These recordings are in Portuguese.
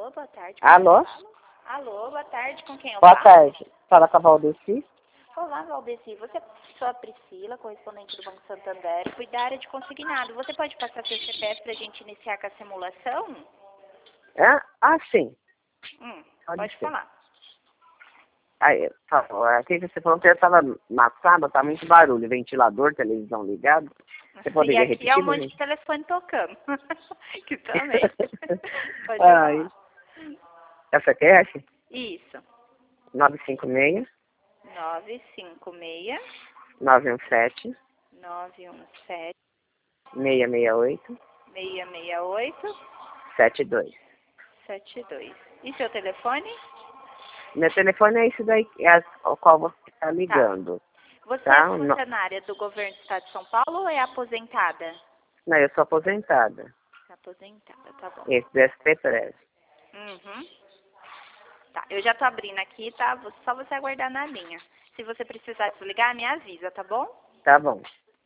Alô, boa tarde. Alô? Alô, boa tarde. Com quem eu Boa falo? tarde. Fala com a Valdeci. Olá, Valdeci. Você é a Priscila, correspondente do Banco Santander, cuida da área de consignado. Você pode passar seu CPF para a gente iniciar com a simulação? É? Ah, sim. Pode ser. falar. Aí, aqui que você falou que eu estava na sala, tá muito barulho, ventilador, televisão ligado. Você E poderia aqui repetir? é um monte de telefone tocando. Que também. Pode Ai. falar. Essa cash? Isso. 956 956 917 917 668 668 72. 72. E seu telefone? Meu telefone é esse daí, ao qual você está ligando. Você Tá? é funcionária do governo do estado de São Paulo ou é aposentada? Não, eu sou aposentada. Aposentada, tá bom. Esse do SPPRES. Uhum. Tá, eu já tô abrindo aqui, tá? Só você aguardar na linha. Se você precisar desligar, me avisa, tá bom? Tá bom.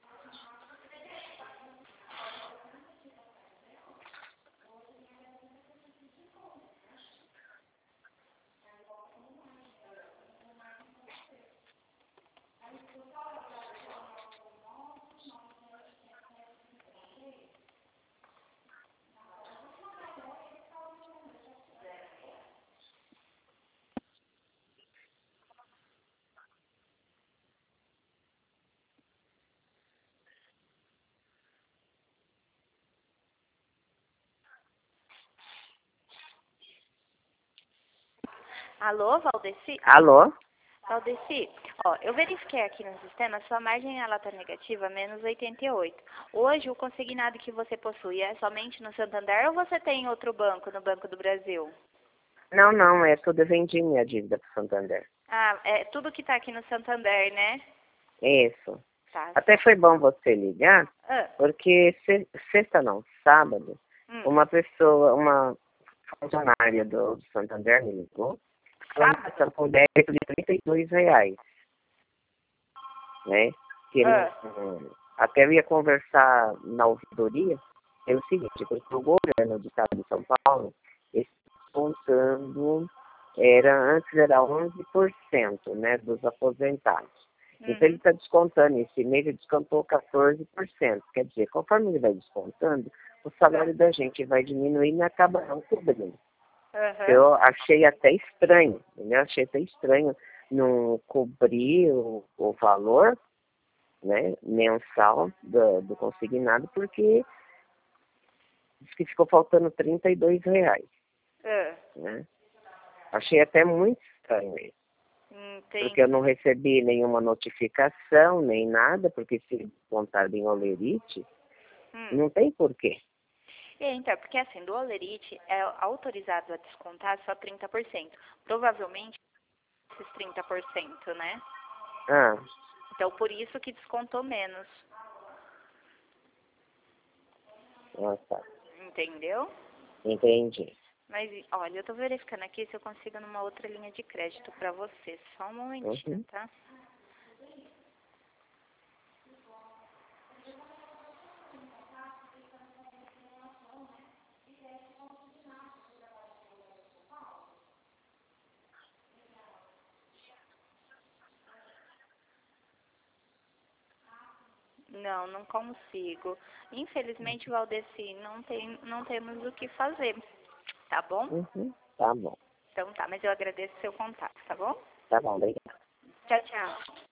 Alô, Valdeci? Alô? Valdeci, ó, eu verifiquei aqui no sistema, sua margem ela tá negativa, menos 88. Hoje, o consignado que você possui é somente no Santander ou você tem outro banco, no Banco do Brasil? Não, não, é tudo, eu vendi minha dívida pro Santander. Ah, é tudo que tá aqui no Santander, né? Isso. Tá. Até foi bom você ligar, Ah, porque sexta não, sábado, hum. uma pessoa, uma funcionária do Santander me ligou, ela me Sábado? passou com débito de R$ 32, né? Que até eu ia conversar na ouvidoria, pelo seguinte, porque o governo do estado de São Paulo está contando, antes era 11%, né, dos aposentados. Então ele está descontando, esse mês ele descontou 14%. Quer dizer, conforme ele vai descontando, o salário da gente vai diminuindo e acaba não cobrindo. Eu achei até estranho, né? Achei até estranho não cobrir o valor, né, mensal do consignado, porque diz que ficou faltando R$ 32, né? Achei até muito estranho isso. Entendi. Porque eu não recebi nenhuma notificação, nem nada, porque se contar em olerite, não tem porquê. Então, porque assim, do Olerite é autorizado a descontar só 30%. Provavelmente esses 30%, né? Ah, Então, por isso que descontou menos. tá. Entendeu? Entendi. Mas, olha, eu tô verificando aqui se eu consigo numa outra linha de crédito pra você. Só um momentinho, tá? Não, não consigo. Infelizmente, Valdeci, não temos o que fazer, tá bom? Tá bom. Então tá, mas eu agradeço o seu contato, tá bom? Tá bom, obrigado. Tchau, tchau.